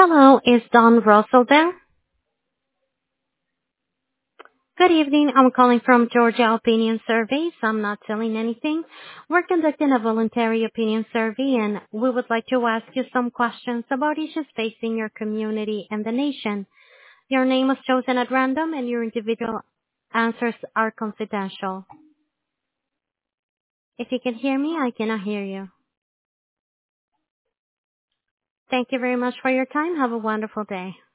Hello, is Don Russell there? Good evening. I'm calling from Georgia Opinion Surveys. I'm not selling anything. We're conducting a voluntary opinion survey, and we would like to ask you some questions about issues facing your community and the nation. Your name was chosen at random, and your individual answers are confidential. If you can hear me, I cannot hear you. Thank you very much for your time. Have a wonderful day.